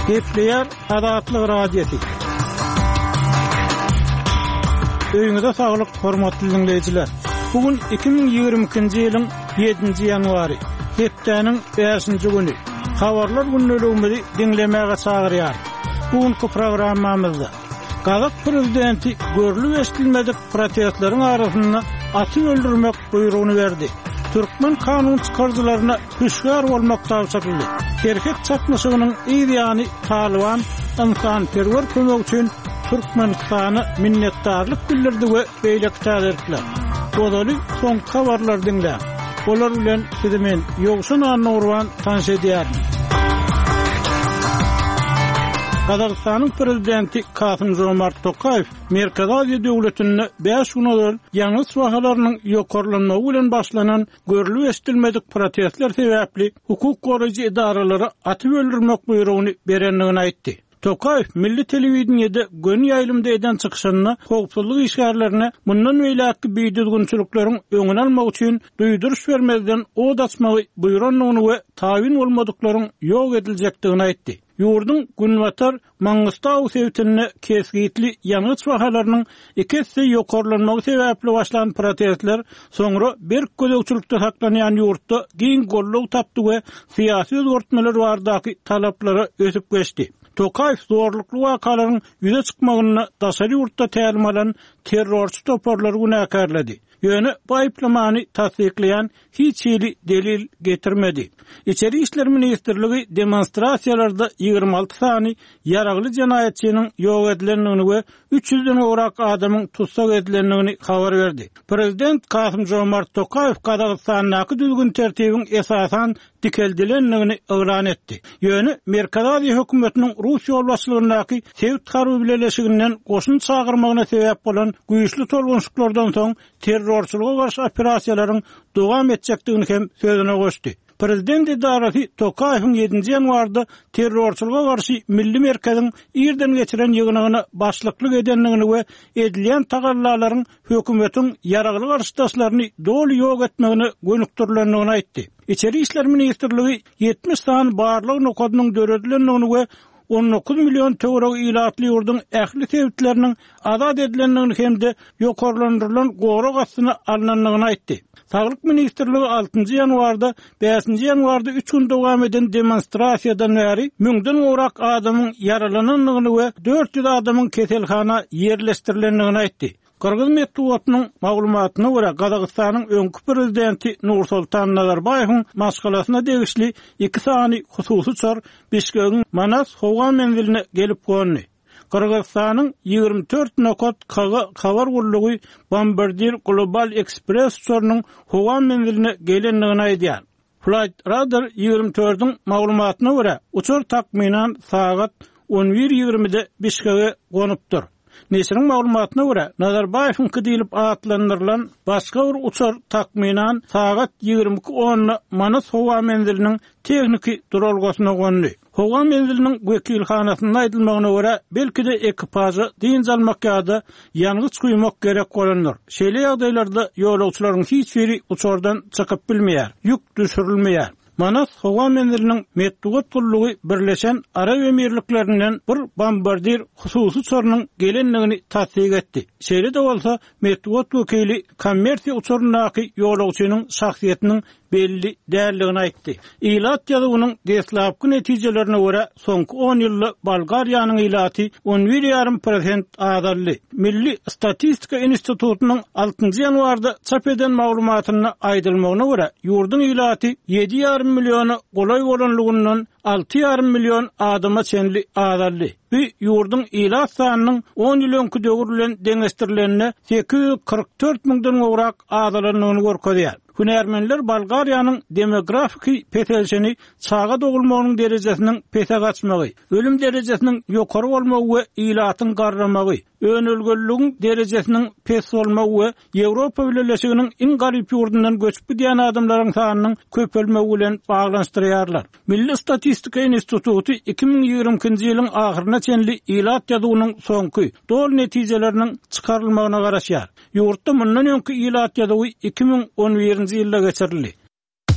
Gepleyer adatlyk radiosi. Öýüňizde saglyk, hormatly dinleýijiler. Bugün 2022-nji ýylyň 7-nji ýanwary, hepdeniň 5-nji güni. Habarlar günnäligimizi dinlemäge çagyrýar. Bugünkü programmamyzda Gazak prezidenti görülip eşitilmedik protestlerin arasında aty öldürmek buyruğunu verdi. Türkmen kanun çıkarcılarına hüşgar olmak tavsiye. Erkek çatmışygynyň ýa-ni Taliban insan-perwer kömek üçin Türkmenistan'a minnetdarlyk bildirdi we beýle täzirler. Odaly soň habarlar dinle. Olar bilen sizi men Ýogşan Anurwan tanış edýärim. Kazakstanyň prezidenti Kasym-Jomart Tokayew Merkez Aziýa döwletinde 5 gün ýangy swahalarynyň ýokarlanmagy bilen başlanan görülip eşitilmedik protestler sebäpli hukuk goraýjy idaralary aty öldürmek buyrugyny berenligini aýtdy. Tokayew milli telewizionyada gün ýaýlymda eden çykyşyny howpsuzlyk işgärlerini mundan beýleki beýdizgünçülikleriň öňüne almak üçin duýduruş bermezden od açmagy buyuranyny we taýin bolmadyklaryň ýok ediljekdigini aýtdy. Ýurdun Günwatar Mangustaw sewtine kesgitli ýangy swahalarynyň ikisi ýokarlanmagy sebäpli başlanan protestler soňra bir gözegçilikde saklanýan ýurtda giň golluk tapdy we syýasy özgertmeler bardaky talaplary ösüp geçdi. Tokayew zorlukly wakalaryň ýüze çykmagyny daşary ýurtda tälim alan terrorçy toparlary günäkärledi. Ýöne bu aýplamany tasdikleýän hiç ýyly delil getirmedi. İçeri işler ministrligi demonstrasiýalarda 26 sany ýaragly jinaýatçynyň ýok edilenligini we 300-den orak adamyň tutsak edilenligini habar berdi. Prezident Kasym-Jomart Tokayew Kazakstanyň düzgün tertibiň esasan dikeldilenligini elan etdi. Ýöne Merkez Aziýa hökümetiniň Rus ýolbaşçylygyndaky Sewt harby birleşiginden goşun çagyrmagyna sebäp bolan güýçli tolgunçluklardan soň terrorçylyga garşy operasiýalaryň dowam etjekdigini hem sözüne goşdy. Prezident idarasy Tokayewiň 7-nji ýanwarda terrorçylyga garşy milli merkeziň ýerden geçiren ýygynyny başlyklyk edenligini we edilen tagallalaryň hökümetiň ýaragly garşydaşlaryny doly ýok etmegini gönükdirlendigini aýtdy. İçeri işler ministrligi 70 san barlyk nokodynyň döredilenligini we 19 milyon teorak ilatly ýurdun ähli sebitleriniň azad edilenligini hemde ýokarlandyrylan gora gastyny alnanlygyny aýtdy. Saglyk ministrligi 6-njy ýanwarda 5-nji ýanwarda 3 gün dowam eden demonstrasiýadan bäri 1000-den orak adamyň yaralananlygyny we 400 adamyň keselhana ýerleşdirilenligini aýtdy. Kırgız medeniýetiniň maglumatyna görä Kazakstanyň öňkü prezidenti Nursultan Nazarbayewiň maskalasyna degişli 2 sany hususy çor Bişkegiň Manas howa menziline gelip gönni. Kırgızstanyň 24 nokot habar gullugy Bombardier Global Express çornyň howa menziline gelenligini aýdýar. Flight Radar 24-iň maglumatyna görä uçur takminan saat 11:20-de Bişkege gonypdyr. Nesiriň maglumatyna görä Nazarbayewiň kydylip atlandyrylan başga bir uçur takminan saat 22:10-da Manas howa menziliniň tekniki duralgasyna gönli. Howa menziliniň wekilhanasyna aýdylmagyna görä belki de ekipajy diňe almak ýa-da ýangys guýmak gerek bolanlar. Şeýle ýagdaýlarda ýolagçylaryň hiç biri uçurdan çykyp bilmeýär, ýük düşürilmeýär. Manas howa menziliniň medeniýet gullugy birleşen Arab emirliklerinden bir bombardier hususy çornyň gelenligini tasdik etdi. Şeýle de bolsa medeniýet wekili kommersiýa uçurundaky ýolagçynyň şahsiýetiniň belli dälligini aýtdy. Ilat ýazygynyň deslapky netijelelerine görä soňky 10 ýylda Bolgariýanyň ilaty 11,5% azaldy. Milli Statistika Institutunyň 6-njy ýanwarda çap eden maglumatyna aýdylmagyna görä ýurdun ilaty 7,5 milyona golay bolanlygyndan 6,5 milyon adama çenli azaldy. Bu ýurdun ilat sanynyň 10 ýyl öňkü döwür bilen deňeşdirilenine 844 000-den orak azalanlygyny görkezýär. Hünärmenler Bolgariýanyň demografik petelşeni çağa dogulmagynyň derejesiniň pete gaçmagy, ölüm derejesiniň ýokary bolmagy we ilatyň garramagy, önülgönlüğün derejesiniň pes bolmagy we Ýewropa Birleşiginiň iň garyp ýurdundan göçüp giden adamlaryň sanynyň köpelmegi bilen baglanşdyrýarlar. Milli Statistika Institutu 2022-nji ýylyň ahyryna çenli ilat ýazygynyň soňky dol netijeleriniň çykarylmagyna garaşýar. Ýurtda mundan öňkü ilat ýazygy 2011-nji ýylda geçirildi.